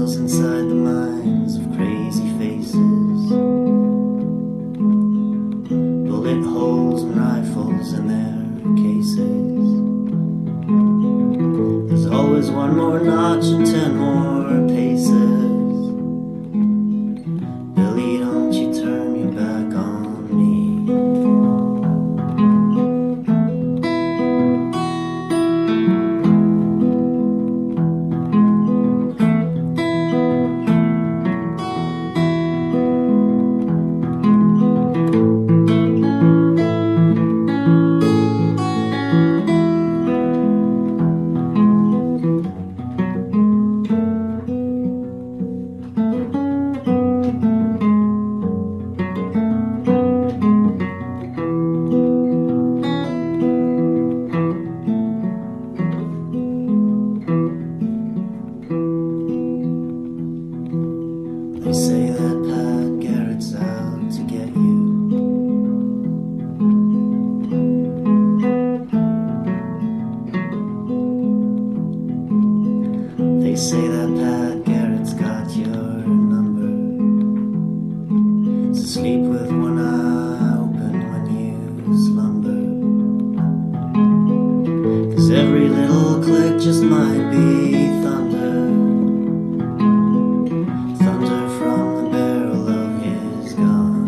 lives inside the minds of crazy faces. Bullet holes and rifles in their cases. There's always one more notch and 10 more paces. Billy, don't you turn your back on me. They say that Pat Garrett's out to get you. They say that Pat Garrett's got your number. So sleep with one eye open when you slumber. 'Cause every little click just might be thunder. Thunder from the barrel of his gun.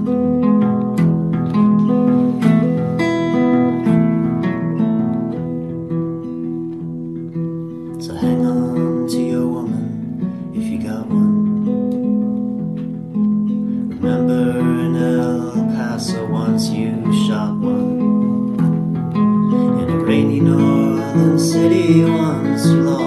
So hang on to your woman if you got one. Remember in El Paso once you shot one. In a rainy northern city once you lost